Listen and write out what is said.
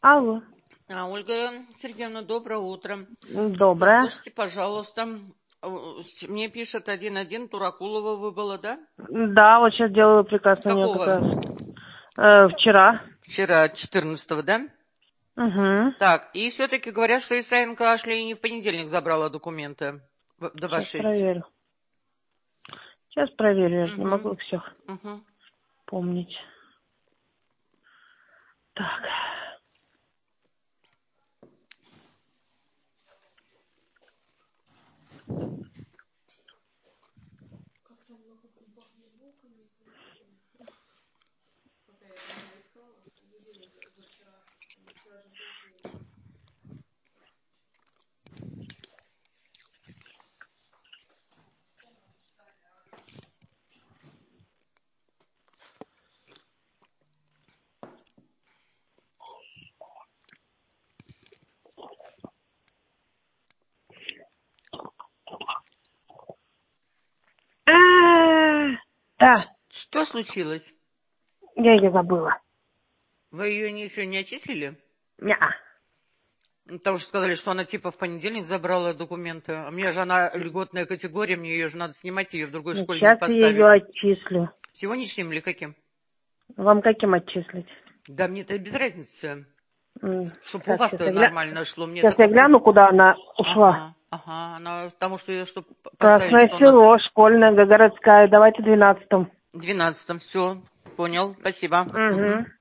Алло. Ольга Сергеевна, доброе утро. Доброе. Послушайте, пожалуйста, мне пишет 1-1, Туракулова выбыла, да? Да, вот сейчас делаю приказ С на нее как раз. какого? Вчера. Вчера, 14-го, да? Угу. Так, и все-таки говорят, что Исаенко Ашли не в понедельник забрала документы до Сейчас 26. проверю. Сейчас проверю, я же не Угу, могу их всех угу. помнить. Так. Да, Что случилось? я ее забыла. Вы ее еще не отчислили? Неа. Потому что сказали, что она типа в понедельник забрала документы. А мне же она льготная категория, мне ее же надо снимать, ее в другой школе не Сейчас я ее поставить. отчислю. Сегодняшним или каким? Вам каким отчислить? Да мне это без разницы. Чтобы у Так, вас-то нормально шло. Мне сейчас это я как-то... гляну, куда она ушла. Ага. Она, потому что ее чтобы поставить, Красное что у нас... село, школьная, городская. Давайте 12-м. 12-м, все. Понял, спасибо. Угу.